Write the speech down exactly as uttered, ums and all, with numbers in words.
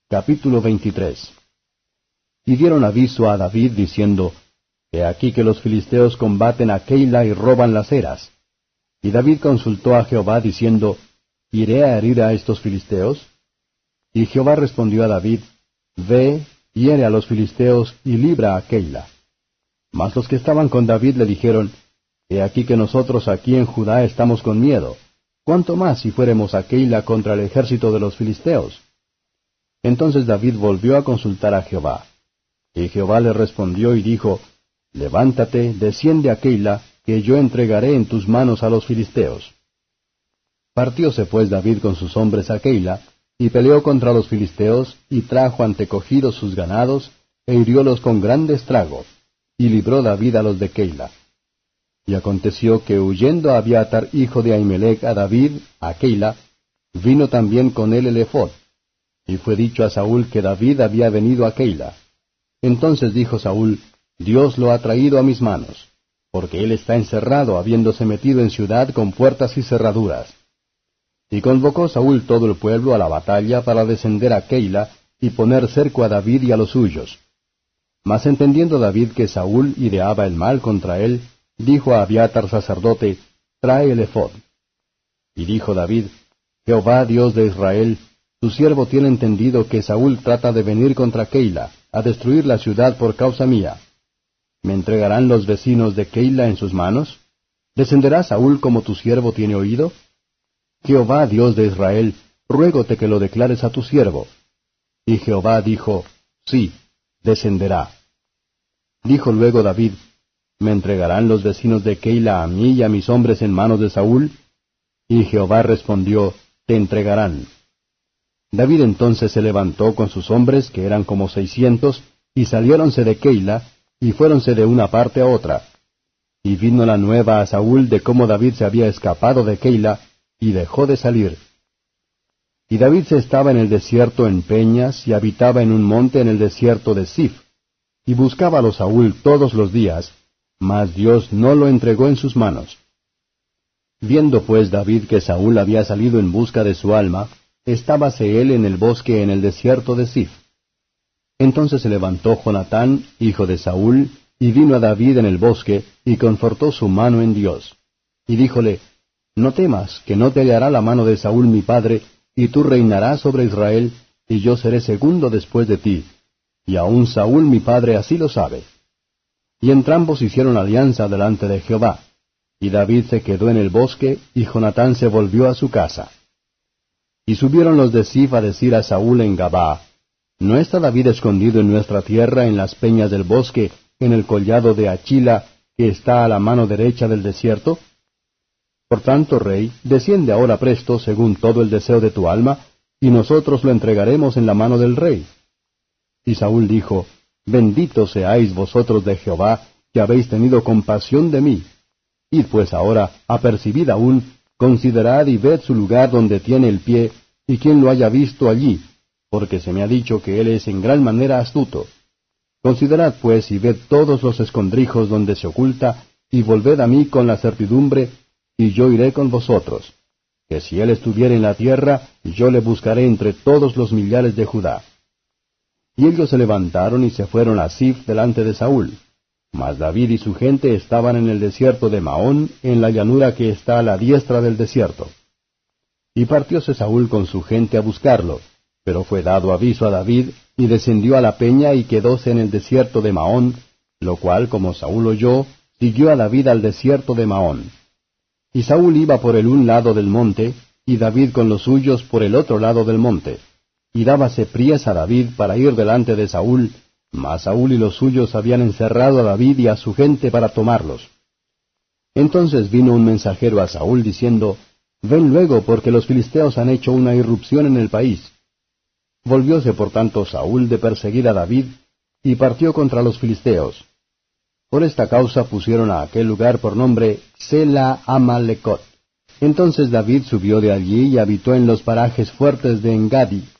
Capítulo veintitrés. Y dieron aviso a David, diciendo, He aquí que los filisteos combaten a Keila y roban las eras. Y David consultó a Jehová, diciendo, ¿Iré a herir a estos filisteos? Y Jehová respondió a David, Ve, hiere a los filisteos, y libra a Keila. Mas los que estaban con David le dijeron, He aquí que nosotros aquí en Judá estamos con miedo. ¿Cuánto más si fuéremos a Keila contra el ejército de los filisteos? Entonces David volvió a consultar a Jehová. Y Jehová le respondió y dijo, Levántate, desciende a Keila, que yo entregaré en tus manos a los filisteos. Partióse pues David con sus hombres a Keila, y peleó contra los filisteos, y trajo antecogidos sus ganados, e hiriólos con grande estrago, y libró David a los de Keila. Y aconteció que huyendo Abiatar hijo de Ahimelech a David, a Keila, vino también con él el ephod. Y fue dicho a Saúl que David había venido a Keila. Entonces dijo Saúl, Dios lo ha traído a mis manos, porque él está encerrado, habiéndose metido en ciudad con puertas y cerraduras. Y convocó Saúl todo el pueblo a la batalla para descender a Keila y poner cerco a David y a los suyos. Mas entendiendo David que Saúl ideaba el mal contra él, dijo a Abiatar sacerdote, Trae el ephod. Y dijo David, Jehová Dios de Israel, tu siervo tiene entendido que Saúl trata de venir contra Keila, a destruir la ciudad por causa mía. ¿Me entregarán los vecinos de Keila en sus manos? ¿Descenderá Saúl como tu siervo tiene oído? Jehová Dios de Israel, ruégote que lo declares a tu siervo. Y Jehová dijo, Sí, descenderá. Dijo luego David, ¿Me entregarán los vecinos de Keila a mí y a mis hombres en manos de Saúl? Y Jehová respondió, Te entregarán. David entonces se levantó con sus hombres, que eran como seiscientos, y saliéronse de Keila, y fuéronse de una parte a otra. Y vino la nueva a Saúl de cómo David se había escapado de Keila, y dejó de salir. Y David se estaba en el desierto en peñas, y habitaba en un monte en el desierto de Ziph, y buscábalo Saúl todos los días, mas Dios no lo entregó en sus manos. Viendo pues David que Saúl había salido en busca de su alma, estábase él en el bosque en el desierto de Ziph. Entonces se levantó Jonatán, hijo de Saúl, y vino a David en el bosque, y confortó su mano en Dios. Y díjole, No temas, que no te hallará la mano de Saúl mi padre, y tú reinarás sobre Israel, y yo seré segundo después de ti. Y aun Saúl mi padre así lo sabe. Y entrambos hicieron alianza delante de Jehová. Y David se quedó en el bosque, y Jonatán se volvió a su casa. Y subieron los de Ziph a decir a Saúl en Gabaa, ¿No está David escondido en nuestra tierra en las peñas del bosque, en el collado de Achila, que está a la mano derecha del desierto? Por tanto, rey, desciende ahora presto, según todo el deseo de tu alma, y nosotros lo entregaremos en la mano del rey. Y Saúl dijo, Bendito seáis vosotros de Jehová, que habéis tenido compasión de mí. Id pues ahora, apercibid aún, considerad y ved su lugar donde tiene el pie, y quien lo haya visto allí, porque se me ha dicho que él es en gran manera astuto. Considerad pues y ved todos los escondrijos donde se oculta, y volved a mí con la certidumbre, y yo iré con vosotros. Que si él estuviera en la tierra, yo le buscaré entre todos los millares de Judá. Y ellos se levantaron y se fueron a Ziph delante de Saúl. Mas David y su gente estaban en el desierto de Maón, en la llanura que está a la diestra del desierto. Y partióse Saúl con su gente a buscarlo, pero fue dado aviso a David, y descendió a la peña y quedóse en el desierto de Maón, lo cual, como Saúl oyó, siguió a David al desierto de Maón. Y Saúl iba por el un lado del monte, y David con los suyos por el otro lado del monte. Y dábase priesa a David para ir delante de Saúl, mas Saúl y los suyos habían encerrado a David y a su gente para tomarlos. Entonces vino un mensajero a Saúl diciendo, Ven luego, porque los filisteos han hecho una irrupción en el país. Volvióse por tanto Saúl de perseguir a David, y partió contra los filisteos. Por esta causa pusieron a aquel lugar por nombre Sela Amalecot. Entonces David subió de allí y habitó en los parajes fuertes de Engadi.